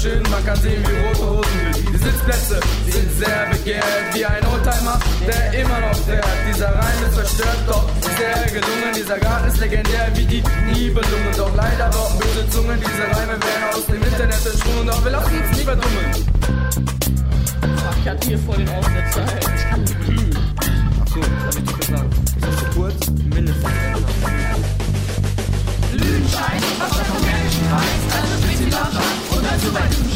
wunderschön, man kann sehen wie rote Rosen blühen. Die Sitzplätze sind sehr begehrt, wie ein Oldtimer, der immer noch fährt. Dieser Reim ist verstört, doch sehr gelungen. Dieser Garten ist legendär wie die Nibelungen. Doch leider brauchen böse Zungen, diese Reime werden aus dem Internet entschwungen. Doch wir lassen uns lieber dummen. Ach, ich hatte hier vor den Aussetzer. Achso, das hab ich doch gesagt. Ist das zu kurz? Mindestens. Lüdenschein, was der vom Menschen weiß, also ein bisschen Lacher und dann so weit